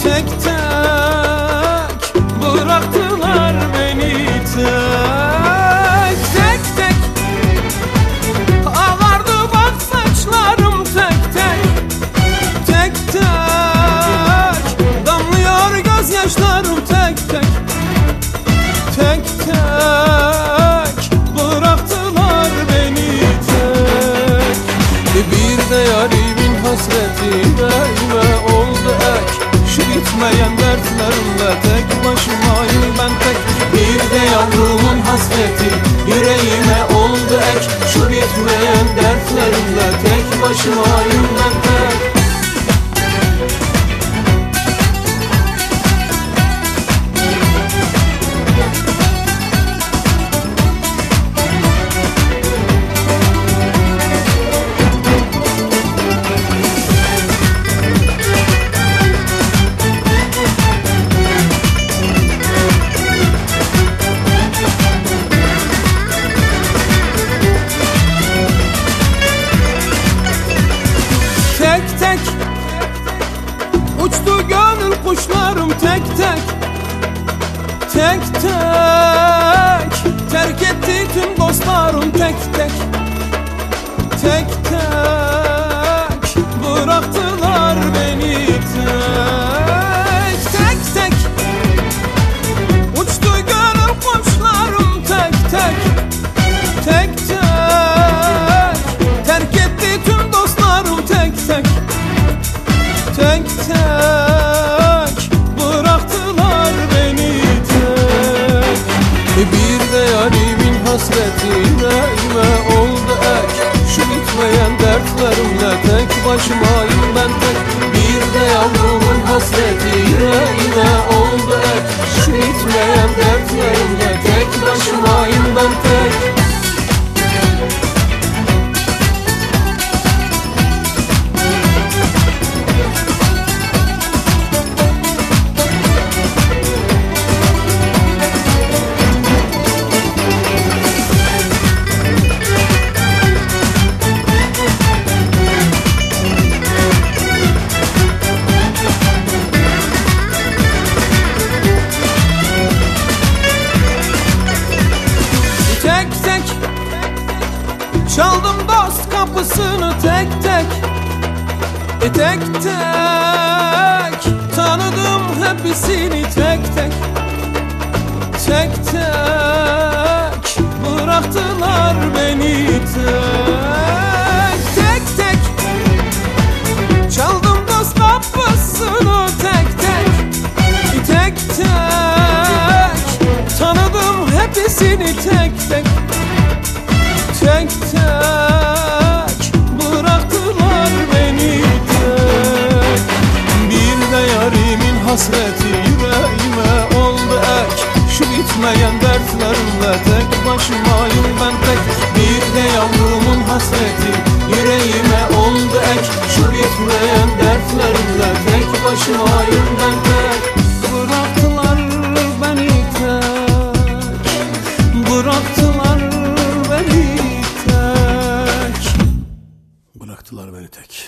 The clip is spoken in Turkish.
tek tek bıraktılar beni tek tek tek. Ağardı bak saçlarım tek tek tek tek. Damlıyor gözyaşlarım tek tek tek tek bıraktılar beni tek. Bir de yarimin hasreti yüreğime oldu ek. Şu bitmeyen dertlerimle tek başımayım ben tek. Bir de yavrumun hasreti yüreğime oldu ek. Şu bitmeyen dertlerimle tek başımayım ben tek. Uçtu gönül kuşlarım tek tek tek tek. Terk etti tüm dostlarım tek tek tek tek bıraktılar beni tek tek tek. Uçtu gönül kuşlarım tek tek tek tek. Terk etti tüm dostlarım tek tek tek tek bıraktılar beni tek. Bir de yarimin hasreti yüreğime oldu ek. Şu bitmeyen dertlerimle tek başımayım ben tek. Bir de yavrumun hasreti yüreğime oldu ek. Şu bitmeyen dertlerimle tek başımayım ben tek. Çaldım dost kapısını tek tek tek tek. Tanıdım hepsini tek tek tek tek bıraktılar beni tek tek tek. Çaldım dost kapısını tek tek tek tek. Tanıdım hepsini tek tek tek tek bıraktılar beni tek. Bir de yarimin hasreti yüreğime oldu ek. Şu bitmeyen dertlerimle tek başımayım ben tek. Bir de yavrumun hasreti yüreğime oldu ek. Şu bitmeyen dertlerimle tek başımayım ben tek. Bıraktılar beni tek. Bıraktılar beni tek. Bıraktılar beni tek.